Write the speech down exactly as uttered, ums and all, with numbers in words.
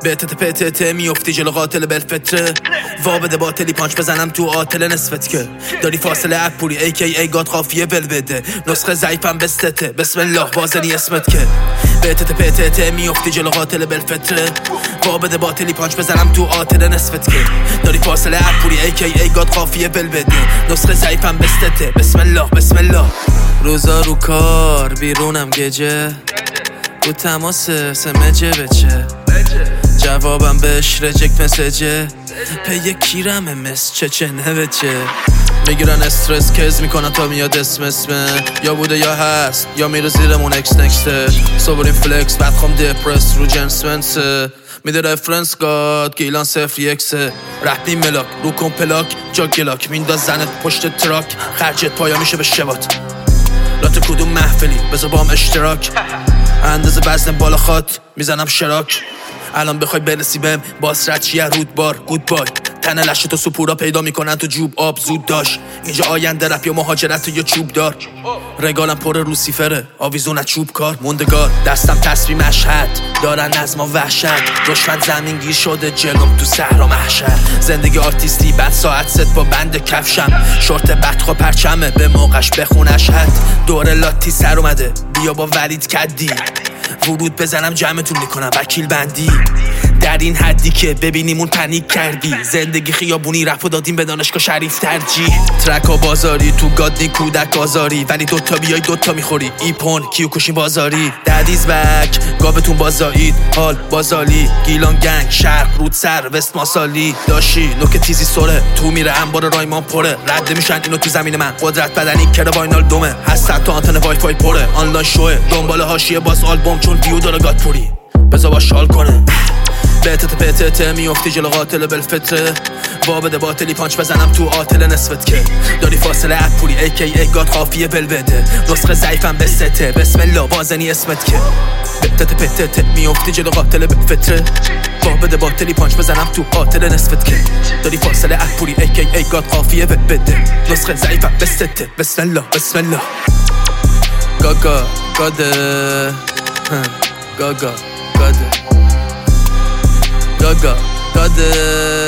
بهتت پتت میفتی جلو قاتل بالفطره وا بده باطلی پانچ بزنم تو آتل نصفت که داری فاصله اکپوری ای کی ای گاد خافیه ول بده نسخه ضعیفم بستته بسم الله بازنی اسمت که بهتت پتت میفتی جلو قاتل بالفطره وا بده باطلی پانچ بزنم تو آتل نصفت که داری فاصله اکپوری ای کی ای گاد خافیه ول بده نسخه ضعیفم بستته بسم الله بسم الله روزا رو کار بیرونم گجه رو تماس سمجه بچه جوابم بهش رجکت مسجه پی کیرمه مس چه چه نوچه میگیرن استرس کز میکنن تا میاد اسم اسمه یا بوده یا هست یا میره زیرمون اکس نکسته صبرین فلکس بعد خوام دپرس رو جنس ونسه میده رفرنس گاد گیلان صفر یکسه رپی ملاک رو کن پلاک جا گلاک مینداز زنت پشت تراک خرجت پایا میشه به شبات لات کدوم محفلی بذار بام اشتراک اندازه وزن بالا خات میزنم شراک الان بخوای برسی بهم باس رد چیه رودبار گود بای تنه لشه تو سپورا پیدا میکنن تو جوب آب زود داشت اینجا آینده رپ یا مهاجرت یا چوب دار رگالم پر روسیفره آویزون از چوب کار موندگار دستم تصویر مشهد دارن نظم و وحشت دشمن زمین گیر شده جلوم تو صحرا محشر زندگی آرتیستی بعد ساعت ست با بند کفشم شورت بدخوا پرچمه به موقعش بخونش حد دور لاتی سر اومده بیا با ولید کدی ورود بزنم جمعتون میکنم وکیل بندی در این حدی که ببینیمون پنیک کردی زندگی خیابونی رفت دادیم به دانشگاه شریف ترجیح ترکا بازاری تو گادی کودک آزاری ولی دوتا بیای دوتا میخوری ایپون کیو کشی بازاری ددیز بک گابتون بازایید حال بازالی گیلان گنگ شرق رود سر وست ماسالی داشی نوک تیزی سوره تو میره انبار رایمان پره رد میشن اینو تو زمین من قدرت بدنی کره واینال دومه هست تا آنتن وای فای پره آنلاین شوه دنبال حاشیه باز آلبوم چون ویو داره گاد پوری بذار با شال کنه بهتت پتت میفتی جلو قاتل بالفطره وا بده باطلی پانچ بزنم تو آتل نصفت که داری فاصله اکپوری ای کی ای گاد خافیه ول بده نسخه ضعیفم بسته بسم الله بازنی اسمت که بهتت پتت میفتی جلو قاتل بالفطره وا بده باطلی پانچ بزنم تو آتل نصفت که داری فاصله اکپوری ای کی ای گاد خافیه ول بده نسخه ضعیفم بسته بسم الله بسم الله گاگا گاده گاگا گاده Gaga, Gaga